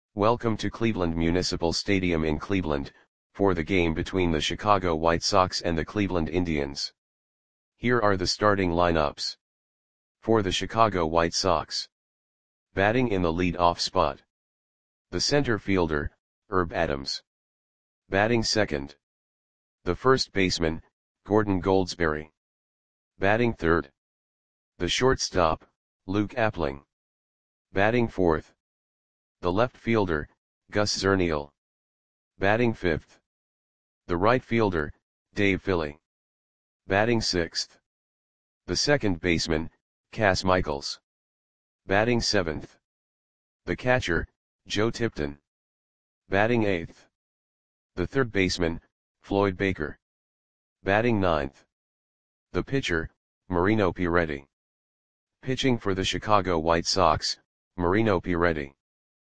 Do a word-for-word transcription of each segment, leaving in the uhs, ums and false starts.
Welcome to Cleveland Municipal Stadium in Cleveland, for the game between the Chicago White Sox and the Cleveland Indians. Here are the starting lineups. For the Chicago White Sox. Batting in the lead-off spot. The center fielder, Herb Adams. Batting second. The first baseman, Gordon Goldsberry. Batting third. The shortstop, Luke Appling. Batting fourth. The left fielder, Gus Zernial. Batting fifth. The right fielder, Dave Philly. Batting sixth. The second baseman, Cass Michaels. Batting seventh. The catcher, Joe Tipton. Batting eighth. The third baseman, Floyd Baker. Batting ninth. The pitcher, Marino Piretti. Pitching for the Chicago White Sox, Marino Piretti.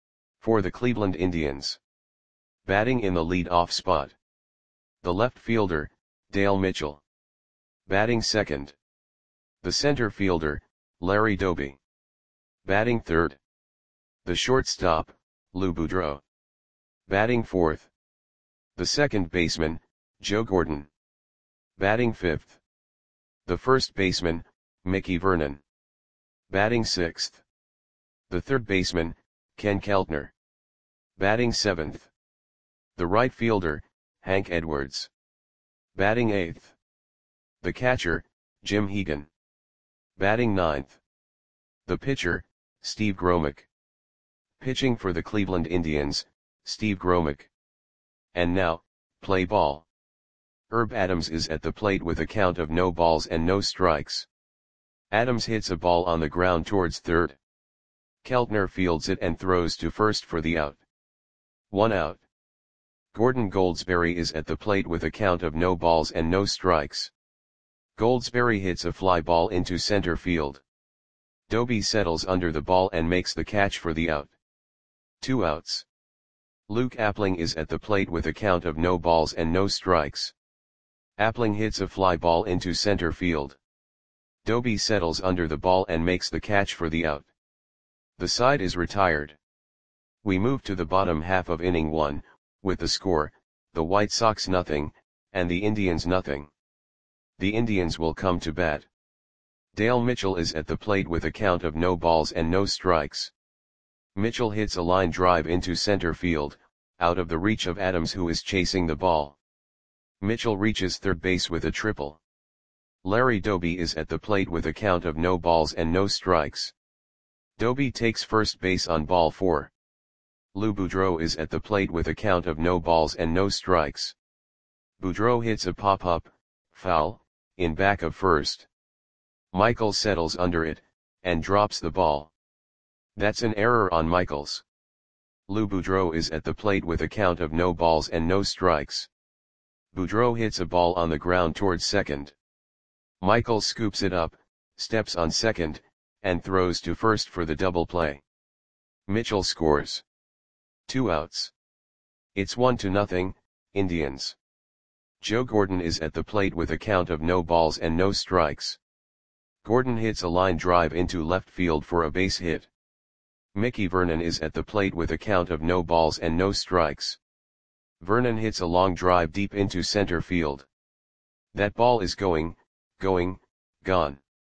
For the Cleveland Indians. Batting in the lead-off spot. The left fielder, Dale Mitchell. Batting second. The center fielder, Larry Doby. Batting third. The shortstop, Lou Boudreau. Batting fourth. The second baseman, Joe Gordon. Batting fifth. The first baseman, Mickey Vernon. Batting sixth. The third baseman, Ken Keltner. Batting seventh. The right fielder, Hank Edwards. Batting eighth. The catcher, Jim Hegan. Batting ninth. The pitcher, Steve Gromick. Pitching for the Cleveland Indians, Steve Gromick. And now, play ball. Herb Adams is at the plate with a count of no balls and no strikes. Adams hits a ball on the ground towards third. Keltner fields it and throws to first for the out. One out. Gordon Goldsberry is at the plate with a count of no balls and no strikes. Goldsberry hits a fly ball into center field. Doby settles under the ball and makes the catch for the out. Two outs. Luke Appling is at the plate with a count of no balls and no strikes. Appling hits a fly ball into center field. Doby settles under the ball and makes the catch for the out. The side is retired. We move to the bottom half of inning one, with the score, the White Sox nothing, and the Indians nothing. The Indians will come to bat. Dale Mitchell is at the plate with a count of no balls and no strikes. Mitchell hits a line drive into center field, out of the reach of Adams, who is chasing the ball. Mitchell reaches third base with a triple. Larry Doby is at the plate with a count of no balls and no strikes. Doby takes first base on ball four. Lou Boudreau is at the plate with a count of no balls and no strikes. Boudreau hits a pop-up, foul, in back of first. Michaels settles under it, and drops the ball. That's an error on Michaels. Lou Boudreau is at the plate with a count of no balls and no strikes. Boudreau hits a ball on the ground towards second. Michaels scoops it up, steps on second, and throws to first for the double play. Mitchell scores. Two outs. It's one to nothing, Indians. Joe Gordon is at the plate with a count of no balls and no strikes. Gordon hits a line drive into left field for a base hit. Mickey Vernon is at the plate with a count of no balls and no strikes. Vernon hits a long drive deep into center field. That ball is going, going, gone.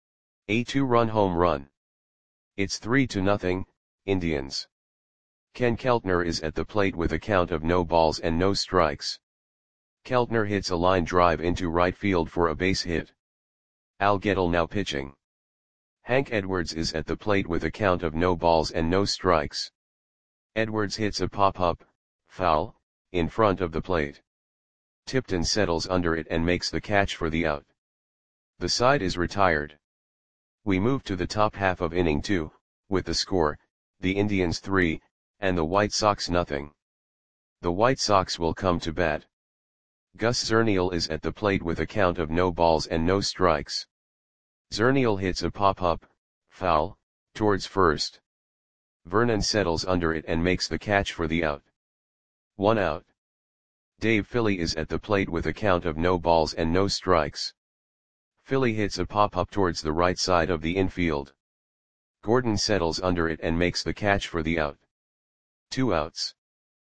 A two-run home run. It's three to nothing, Indians. Ken Keltner is at the plate with a count of no balls and no strikes. Keltner hits a line drive into right field for a base hit. Al Gettle now pitching. Hank Edwards is at the plate with a count of no balls and no strikes. Edwards hits a pop-up, foul, in front of the plate. Tipton settles under it and makes the catch for the out. The side is retired. We move to the top half of inning two, with the score, the Indians three, and the White Sox nothing. The White Sox will come to bat. Gus Zernial is at the plate with a count of no balls and no strikes. Zernial hits a pop-up, foul, towards first. Vernon settles under it and makes the catch for the out. One out. Dave Philly is at the plate with a count of no balls and no strikes. Philly hits a pop-up towards the right side of the infield. Gordon settles under it and makes the catch for the out. Two outs.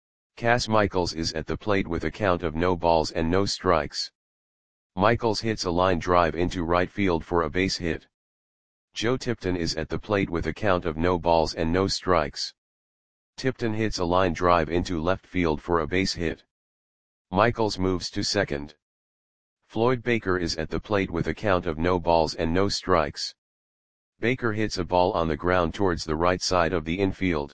Cass Michaels is at the plate with a count of no balls and no strikes. Michaels hits a line drive into right field for a base hit. Joe Tipton is at the plate with a count of no balls and no strikes. Tipton hits a line drive into left field for a base hit. Michaels moves to second. Floyd Baker is at the plate with a count of no balls and no strikes. Baker hits a ball on the ground towards the right side of the infield.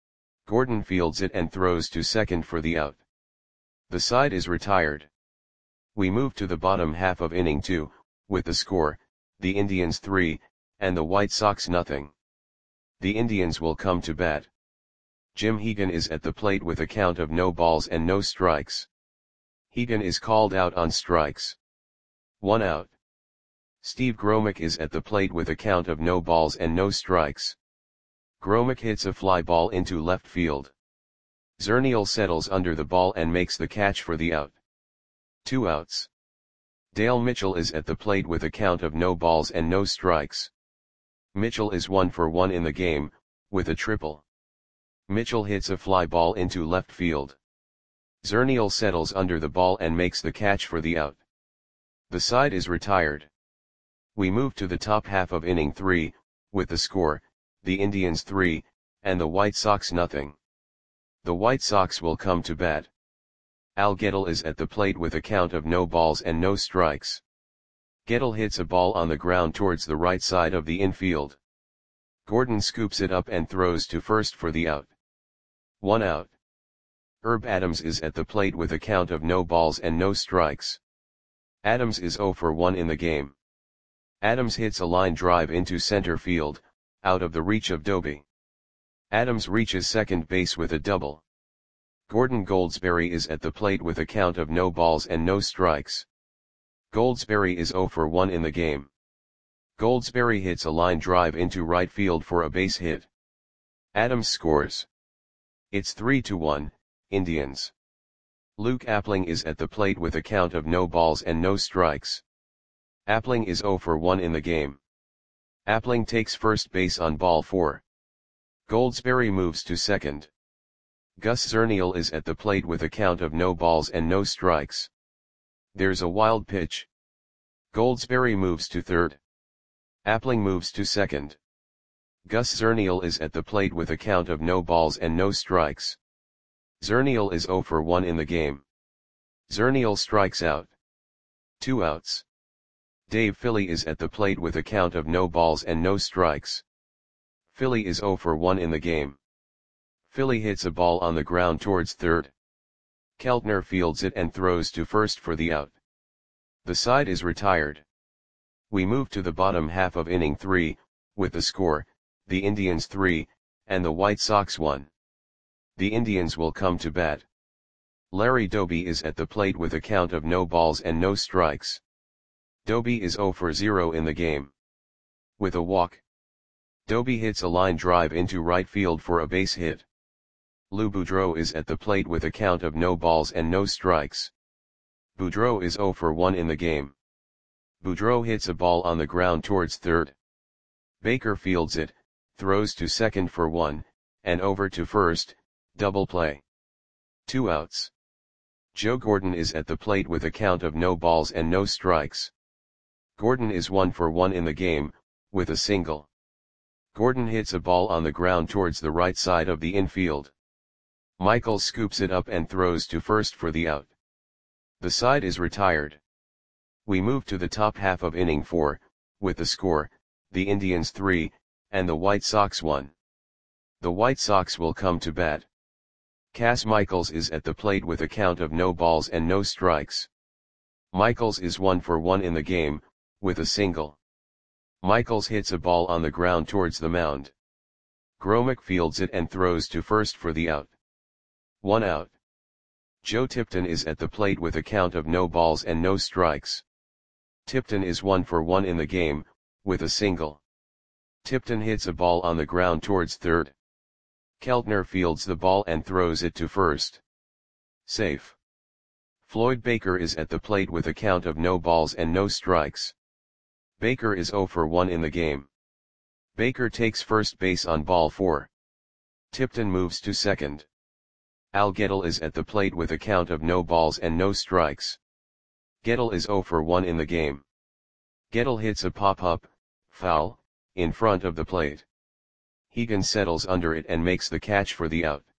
Gordon fields it and throws to second for the out. The side is retired. We move to the bottom half of inning two, with the score, the Indians three, and the White Sox nothing. The Indians will come to bat. Jim Hegan is at the plate with a count of no balls and no strikes. Hegan is called out on strikes. One out. Steve Gromick is at the plate with a count of no balls and no strikes. Gromick hits a fly ball into left field. Zernial settles under the ball and makes the catch for the out. Two outs. Dale Mitchell is at the plate with a count of no balls and no strikes. Mitchell is one for one in the game, with a triple. Mitchell hits a fly ball into left field. Zernial settles under the ball and makes the catch for the out. The side is retired. We move to the top half of inning three, with the score, the Indians three, and the White Sox nothing. The White Sox will come to bat. Al Gettle is at the plate with a count of no balls and no strikes. Gettle hits a ball on the ground towards the right side of the infield. Gordon scoops it up and throws to first for the out. One out. Herb Adams is at the plate with a count of no balls and no strikes. Adams is zero for one in the game. Adams hits a line drive into center field, out of the reach of Doby. Adams reaches second base with a double. Gordon Goldsberry is at the plate with a count of no balls and no strikes. Goldsberry is zero for one in the game. Goldsberry hits a line drive into right field for a base hit. Adams scores. It's three to one, Indians. Luke Appling is at the plate with a count of no balls and no strikes. Appling is zero for one in the game. Appling takes first base on ball four. Goldsberry moves to second. Gus Zernial is at the plate with a count of no balls and no strikes. There's a wild pitch. Goldsberry moves to third. Appling moves to second. Gus Zernial is at the plate with a count of no balls and no strikes. Zernial is zero for one in the game. Zernial strikes out. Two outs. Dave Philly is at the plate with a count of no balls and no strikes. Philly is zero for one in the game. Philly hits a ball on the ground towards third. Keltner fields it and throws to first for the out. The side is retired. We move to the bottom half of inning three, with the score, the Indians three, and the White Sox one. The Indians will come to bat. Larry Doby is at the plate with a count of no balls and no strikes. Doby is zero for zero in the game. With a walk. Doby hits a line drive into right field for a base hit. Lou Boudreau is at the plate with a count of no balls and no strikes. Boudreau is zero for one in the game. Boudreau hits a ball on the ground towards third. Baker fields it, throws to second for one, and over to first, double play. Two outs. Joe Gordon is at the plate with a count of no balls and no strikes. Gordon is one for one in the game, with a single. Gordon hits a ball on the ground towards the right side of the infield. Michael scoops it up and throws to first for the out. The side is retired. We move to the top half of inning four, with the score, the Indians three, and the White Sox one. The White Sox will come to bat. Cass Michaels is at the plate with a count of no balls and no strikes. Michaels is one for one in the game, with a single. Michaels hits a ball on the ground towards the mound. Gromick fields it and throws to first for the out. One out. Joe Tipton is at the plate with a count of no balls and no strikes. Tipton is one for one in the game, with a single. Tipton hits a ball on the ground towards third. Keltner fields the ball and throws it to first. Safe. Floyd Baker is at the plate with a count of no balls and no strikes. Baker is zero for one in the game. Baker takes first base on ball four. Tipton moves to second. Al Gettle is at the plate with a count of no balls and no strikes. Gettle is zero for one in the game. Gettle hits a pop-up, foul, in front of the plate. Hegan settles under it and makes the catch for the out.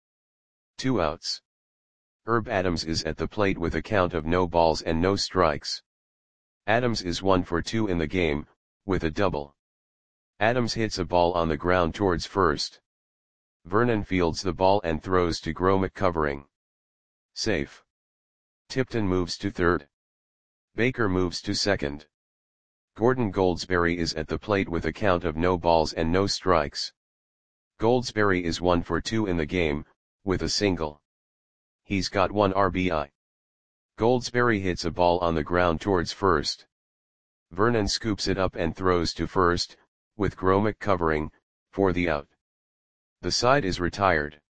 Two outs. Herb Adams is at the plate with a count of no balls and no strikes. Adams is one for two in the game, with a double. Adams hits a ball on the ground towards first. Vernon fields the ball and throws to Gromick covering. Safe. Tipton moves to third. Baker moves to second. Gordon Goldsberry is at the plate with a count of no balls and no strikes. Goldsberry is one for two in the game, with a single. He's got one R B I. Goldsberry hits a ball on the ground towards first. Vernon scoops it up and throws to first, with Gromick covering, for the out. The side is retired.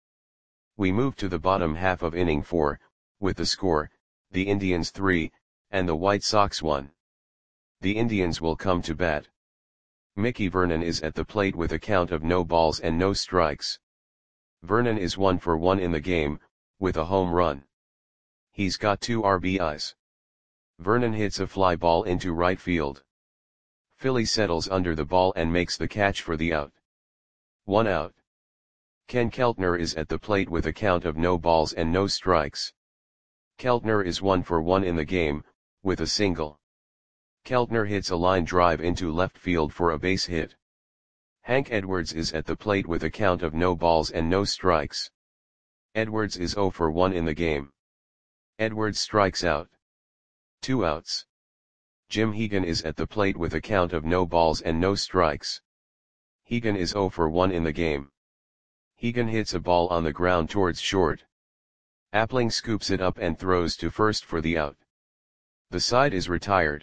We move to the bottom half of inning four, with the score, the Indians three, and the White Sox one. The Indians will come to bat. Mickey Vernon is at the plate with a count of no balls and no strikes. Vernon is one for one in the game, with a home run. He's got two R B Is. Vernon hits a fly ball into right field. Philly settles under the ball and makes the catch for the out. One out. Ken Keltner is at the plate with a count of no balls and no strikes. Keltner is one for one in the game, with a single. Keltner hits a line drive into left field for a base hit. Hank Edwards is at the plate with a count of no balls and no strikes. Edwards is zero for one in the game. Edwards strikes out. Two outs. Jim Hegan is at the plate with a count of no balls and no strikes. Hegan is zero for one in the game. Hegan hits a ball on the ground towards short. Appling scoops it up and throws to first for the out. The side is retired.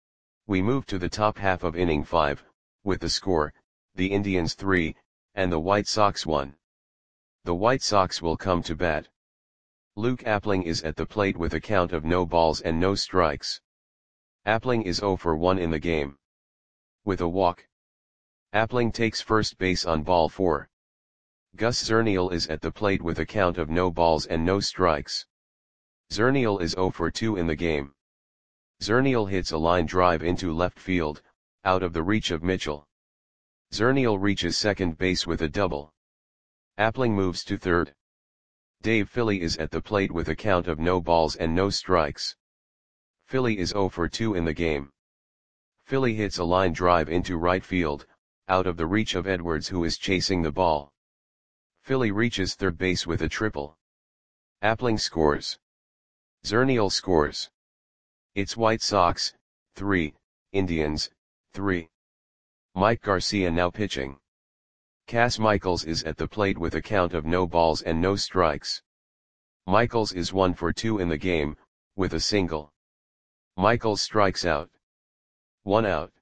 We move to the top half of inning five, with the score, the Indians three, and the White Sox one. The White Sox will come to bat. Luke Appling is at the plate with a count of no balls and no strikes. Appling is zero for one in the game. With a walk. Appling takes first base on ball four. Gus Zernial is at the plate with a count of no balls and no strikes. Zernial is zero for two in the game. Zernial hits a line drive into left field, out of the reach of Mitchell. Zernial reaches second base with a double. Appling moves to third. Dave Philly is at the plate with a count of no balls and no strikes. Philly is zero for two in the game. Philly hits a line drive into right field, out of the reach of Edwards who is chasing the ball. Philly reaches third base with a triple. Appling scores. Zernial scores. It's White Sox, three, Indians, three. Mike Garcia now pitching. Cass Michaels is at the plate with a count of no balls and no strikes. Michaels is one for two in the game, with a single. Michaels strikes out. One out.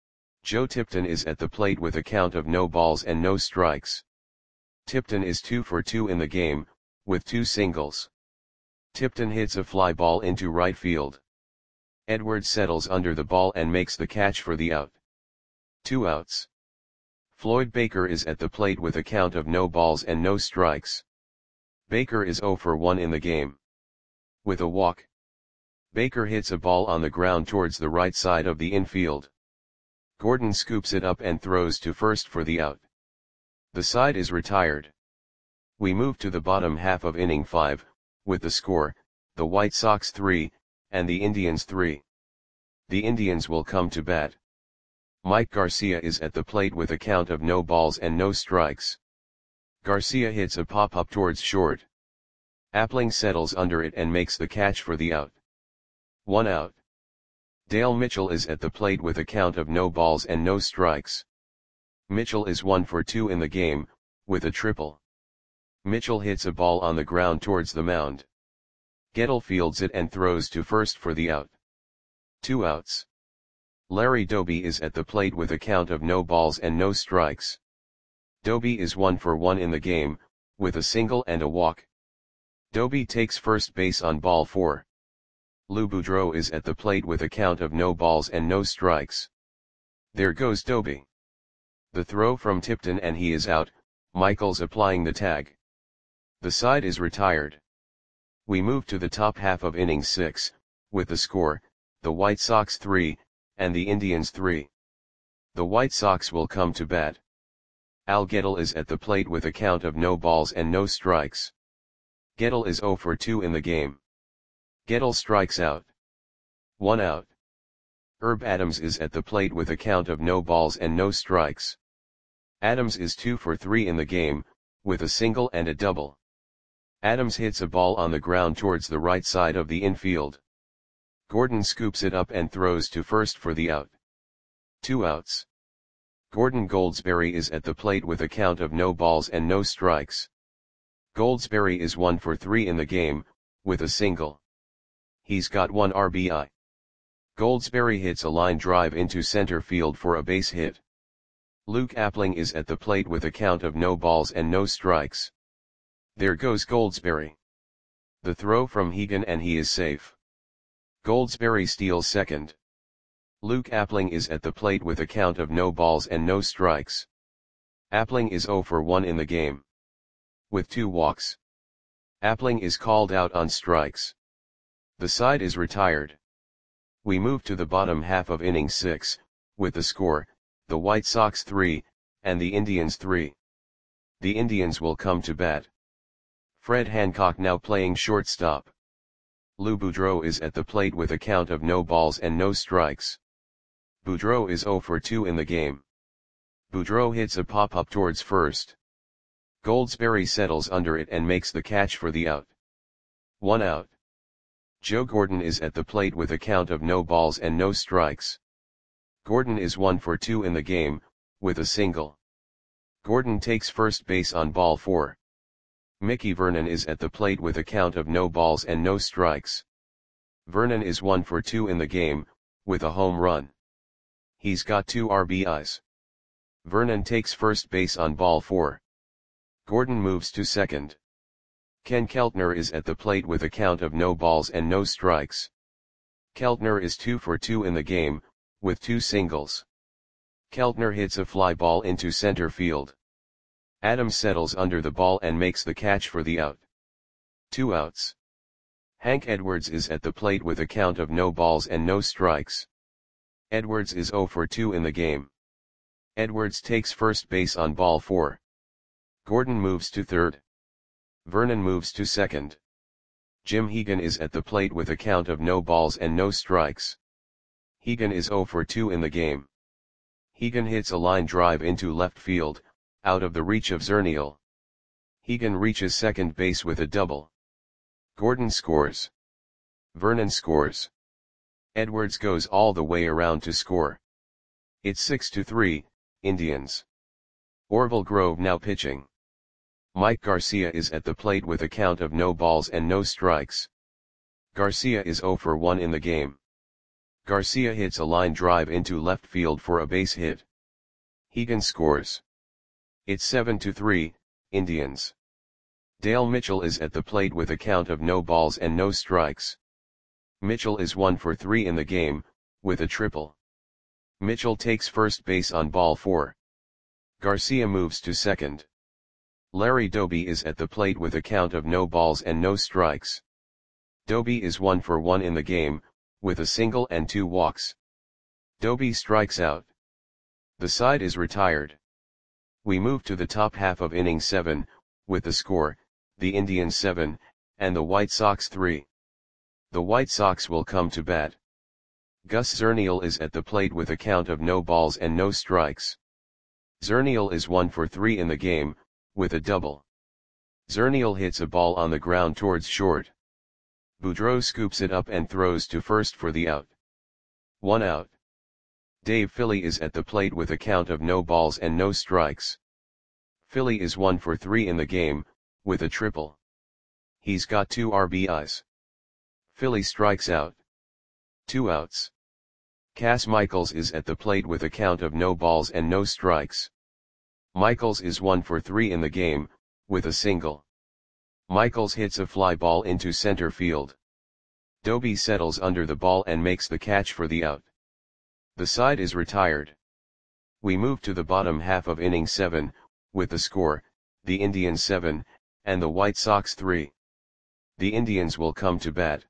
Joe Tipton is at the plate with a count of no balls and no strikes. Tipton is two for two in the game, with two singles. Tipton hits a fly ball into right field. Edwards settles under the ball and makes the catch for the out. Two outs. Floyd Baker is at the plate with a count of no balls and no strikes. Baker is zero for one in the game. With a walk. Baker hits a ball on the ground towards the right side of the infield. Gordon scoops it up and throws to first for the out. The side is retired. We move to the bottom half of inning five, with the score, the White Sox three, and the Indians three. The Indians will come to bat. Mike Garcia is at the plate with a count of no balls and no strikes. Garcia hits a pop-up towards short. Appling settles under it and makes the catch for the out. One out. Dale Mitchell is at the plate with a count of no balls and no strikes. Mitchell is one for two in the game, with a triple. Mitchell hits a ball on the ground towards the mound. Gettle fields it and throws to first for the out. Two outs. Larry Doby is at the plate with a count of no balls and no strikes. Doby is one for one in the game, with a single and a walk. Doby takes first base on ball four. Lou Boudreau is at the plate with a count of no balls and no strikes. There goes Doby. The throw from Tipton and he is out, Michaels applying the tag. The side is retired. We move to the top half of inning six, with the score, the White Sox three, and the Indians three. The White Sox will come to bat. Al Gettle is at the plate with a count of no balls and no strikes. Gettle is oh for two in the game. Gettle strikes out. One out. Herb Adams is at the plate with a count of no balls and no strikes. Adams is two for three in the game, with a single and a double. Adams hits a ball on the ground towards the right side of the infield. Gordon scoops it up and throws to first for the out. Two outs. Gordon Goldsberry is at the plate with a count of no balls and no strikes. Goldsberry is one for three in the game, with a single. He's got one R B I. Goldsberry hits a line drive into center field for a base hit. Luke Appling is at the plate with a count of no balls and no strikes. There goes Goldsberry. The throw from Hegan and he is safe. Goldsberry steals second. Luke Appling is at the plate with a count of no balls and no strikes. Appling is oh for one in the game, with two walks. Appling is called out on strikes. The side is retired. We move to the bottom half of inning six, with the score, the White Sox three, and the Indians three. The Indians will come to bat. Fred Hancock now playing shortstop. Lou Boudreau is at the plate with a count of no balls and no strikes. Boudreau is oh for two in the game. Boudreau hits a pop-up towards first. Goldsberry settles under it and makes the catch for the out. One out. Joe Gordon is at the plate with a count of no balls and no strikes. Gordon is one for two in the game, with a single. Gordon takes first base on ball four. Mickey Vernon is at the plate with a count of no balls and no strikes. Vernon is one for two in the game, with a home run. He's got two R B Is. Vernon takes first base on ball four. Gordon moves to second. Ken Keltner is at the plate with a count of no balls and no strikes. Keltner is two for two in the game, with two singles. Keltner hits a fly ball into center field. Adams settles under the ball and makes the catch for the out. Two outs. Hank Edwards is at the plate with a count of no balls and no strikes. Edwards is oh for two in the game. Edwards takes first base on ball four. Gordon moves to third. Vernon moves to second. Jim Hegan is at the plate with a count of no balls and no strikes. Hegan is oh for two in the game. Hegan hits a line drive into left field, out of the reach of Zernial. Hegan reaches second base with a double. Gordon scores. Vernon scores. Edwards goes all the way around to score. It's six to three, Indians. Orville Grove now pitching. Mike Garcia is at the plate with a count of no balls and no strikes. Garcia is oh for one in the game. Garcia hits a line drive into left field for a base hit. Hegan scores. It's seven to three, Indians. Dale Mitchell is at the plate with a count of no balls and no strikes. Mitchell is one for three in the game, with a triple. Mitchell takes first base on ball four. Garcia moves to second. Larry Doby is at the plate with a count of no balls and no strikes. Doby is one for one in the game, with a single and two walks. Doby strikes out. The side is retired. We move to the top half of inning seven, with the score, the Indians seven, and the White Sox three. The White Sox will come to bat. Gus Zernial is at the plate with a count of no balls and no strikes. Zernial is one for three in the game, with a double. Zernial hits a ball on the ground towards short. Boudreau scoops it up and throws to first for the out. One out. Dave Philly is at the plate with a count of no balls and no strikes. Philly is one for three in the game, with a triple. He's got two R B Is. Philly strikes out. Two outs. Cass Michaels is at the plate with a count of no balls and no strikes. Michaels is one for three in the game, with a single. Michaels hits a fly ball into center field. Doby settles under the ball and makes the catch for the out. The side is retired. We move to the bottom half of inning seven, with the score, the Indians seven, and the White Sox three. The Indians will come to bat.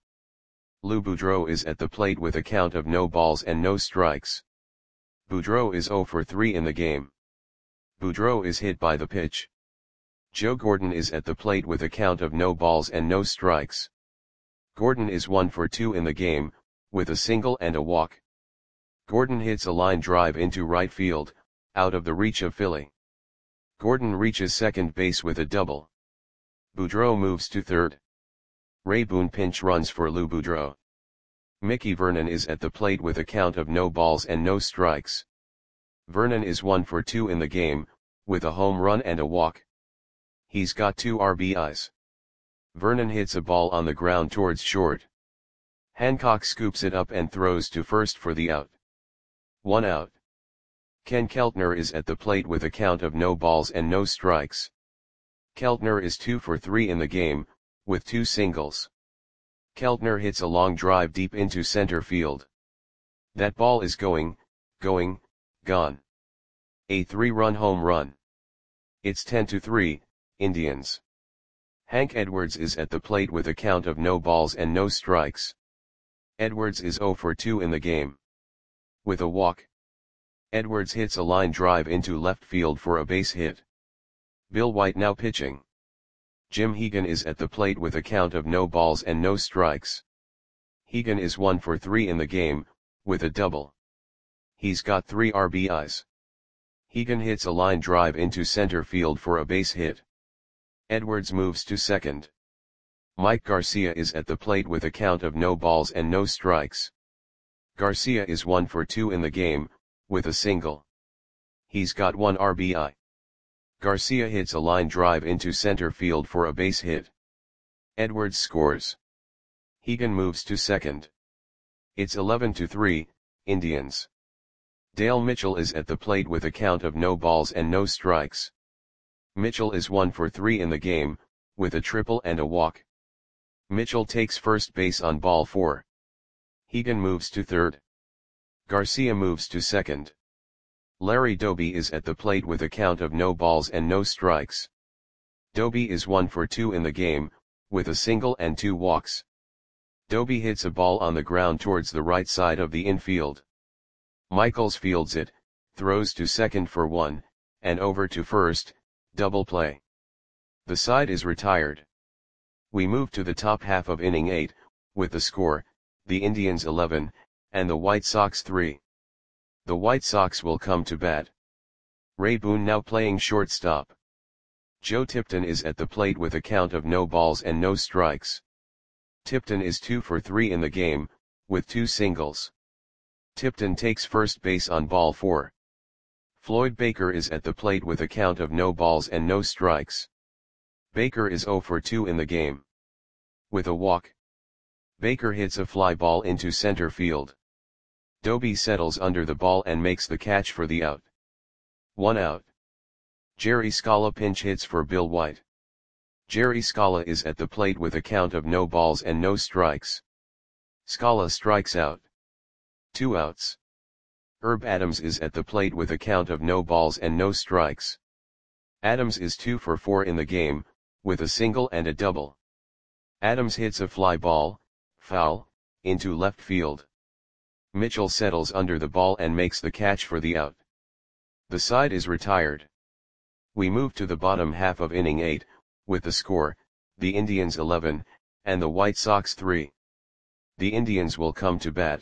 Lou Boudreau is at the plate with a count of no balls and no strikes. Boudreau is zero for three in the game. Boudreau is hit by the pitch. Joe Gordon is at the plate with a count of no balls and no strikes. Gordon is one for two in the game, with a single and a walk. Gordon hits a line drive into right field, out of the reach of Philly. Gordon reaches second base with a double. Boudreau moves to third. Ray Boone pinch runs for Lou Boudreau. Mickey Vernon is at the plate with a count of no balls and no strikes. Vernon is one for two in the game, with a home run and a walk. He's got two R B Is. Vernon hits a ball on the ground towards short. Hancock scoops it up and throws to first for the out. One out. Ken Keltner is at the plate with a count of no balls and no strikes. Keltner is two for three in the game, with two singles. Keltner hits a long drive deep into center field. That ball is going, going, gone. A three-run home run. It's ten to three, Indians. Hank Edwards is at the plate with a count of no balls and no strikes. Edwards is zero for two in the game. With a walk. Edwards hits a line drive into left field for a base hit. Bill White now pitching. Jim Hegan is at the plate with a count of no balls and no strikes. Hegan is one for three in the game, with a double. He's got three R B Is. Hegan hits a line drive into center field for a base hit. Edwards moves to second. Mike Garcia is at the plate with a count of no balls and no strikes. Garcia is one for two in the game, with a single. He's got one R B I. Garcia hits a line drive into center field for a base hit. Edwards scores. Hegan moves to second. It's eleven to three, Indians. Dale Mitchell is at the plate with a count of no balls and no strikes. Mitchell is one for three in the game, with a triple and a walk. Mitchell takes first base on ball four. Hegan moves to third. Garcia moves to second. Larry Doby is at the plate with a count of no balls and no strikes. Doby is one for two in the game, with a single and two walks. Doby hits a ball on the ground towards the right side of the infield. Michaels fields it, throws to second for one, and over to first, double play. The side is retired. We move to the top half of inning eight, with the score, the Indians eleven, and the White Sox three. The White Sox will come to bat. Ray Boone now playing shortstop. Joe Tipton is at the plate with a count of no balls and no strikes. Tipton is two for three in the game, with two singles. Tipton takes first base on ball four. Floyd Baker is at the plate with a count of no balls and no strikes. Baker is zero for two in the game. With a walk. Baker hits a fly ball into center field. Doby settles under the ball and makes the catch for the out. One out. Jerry Scala pinch hits for Bill White. Jerry Scala is at the plate with a count of no balls and no strikes. Scala strikes out. Two outs. Herb Adams is at the plate with a count of no balls and no strikes. Adams is two for four in the game, with a single and a double. Adams hits a fly ball, foul, into left field. Mitchell settles under the ball and makes the catch for the out. The side is retired. We move to the bottom half of inning eight, with the score, the Indians eleven, and the White Sox three. The Indians will come to bat.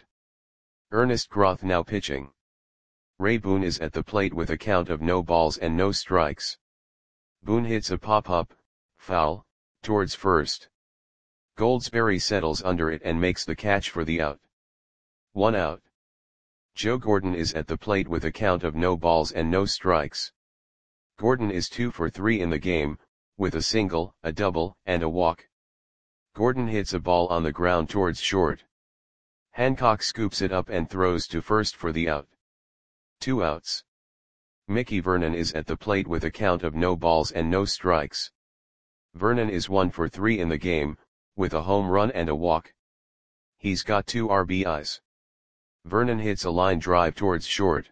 Ernest Groth now pitching. Ray Boone is at the plate with a count of no balls and no strikes. Boone hits a pop-up, foul, towards first. Goldsberry settles under it and makes the catch for the out. One out. Joe Gordon is at the plate with a count of no balls and no strikes. Gordon is two for three in the game, with a single, a double, and a walk. Gordon hits a ball on the ground towards short. Hancock scoops it up and throws to first for the out. Two outs. Mickey Vernon is at the plate with a count of no balls and no strikes. Vernon is one for three in the game, with a home run and a walk. He's got two R B Is. Vernon hits a line drive towards short.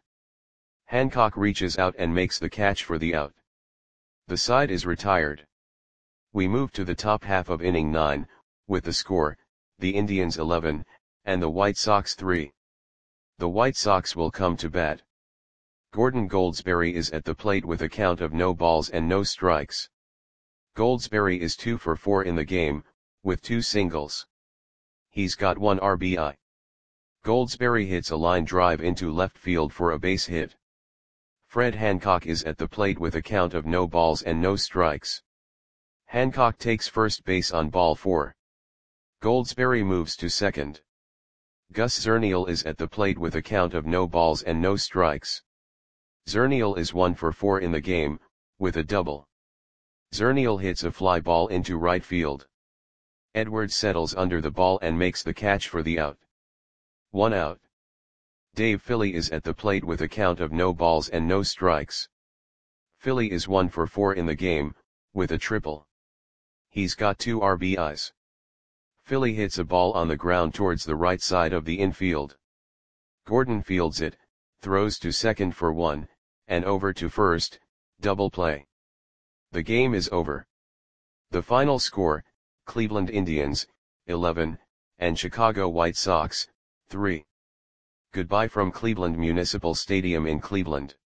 Hancock reaches out and makes the catch for the out. The side is retired. We move to the top half of inning nine, with the score, the Indians eleven, and the White Sox three. The White Sox will come to bat. Gordon Goldsberry is at the plate with a count of no balls and no strikes. Goldsberry is two for four in the game, with two singles. He's got one R B I. Goldsberry hits a line drive into left field for a base hit. Fred Hancock is at the plate with a count of no balls and no strikes. Hancock takes first base on ball four. Goldsberry moves to second. Gus Zernial is at the plate with a count of no balls and no strikes. Zernial is one for four in the game, with a double. Zernial hits a fly ball into right field. Edwards settles under the ball and makes the catch for the out. One out. Dave Philly is at the plate with a count of no balls and no strikes. Philly is one for four in the game, with a triple. He's got two R B Is. Philly hits a ball on the ground towards the right side of the infield. Gordon fields it, throws to second for one, and over to first, double play. The game is over. The final score, Cleveland Indians, eleven, and Chicago White Sox, three. Goodbye from Cleveland Municipal Stadium in Cleveland.